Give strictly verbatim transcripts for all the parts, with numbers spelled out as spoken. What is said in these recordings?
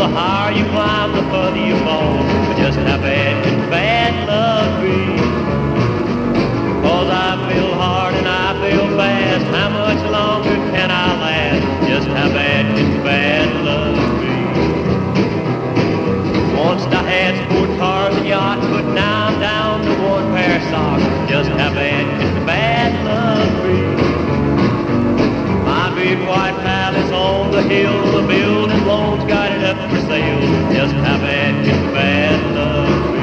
The higher you climb, the further you fall. But just how bad can bad love be? 'Cause I feel hard and I feel fast. How much longer can I last? Just how bad can bad love be? Once I had sport cars and yachts, but now I'm down to one pair of socks. Just how bad can bad love be? My big white palace on the hill, the building loans got it up for sale. Just how bad can bad love be?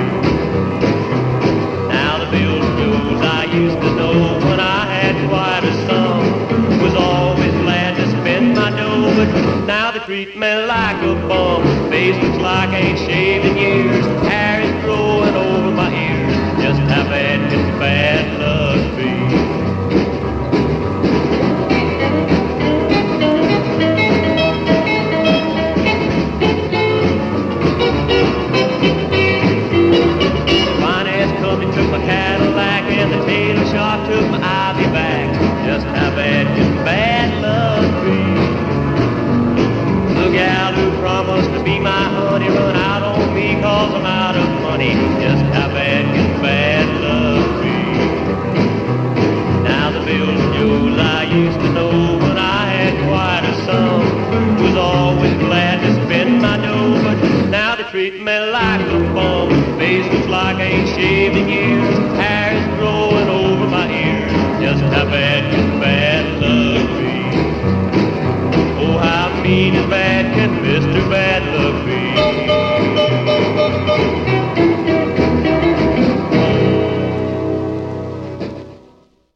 Now the building goes I used to know when I had quite a sum. Was always glad to spend my dough, but now they treat me like a bum. Face looks like I ain't shaved in years. Hair is growing over my ears. Just how bad can bad love be? Took my Cadillac and the tailor shop took my Ivy back. Just how bad can bad love be? The gal who promised to be my honey run out on me 'cause I'm out of money. Just how bad can bad love be? Now the building Joes I used to know when I had quite a sum was always glad to spend my dough, but now they treat me like a bum. Face looks like I ain't shaved in years.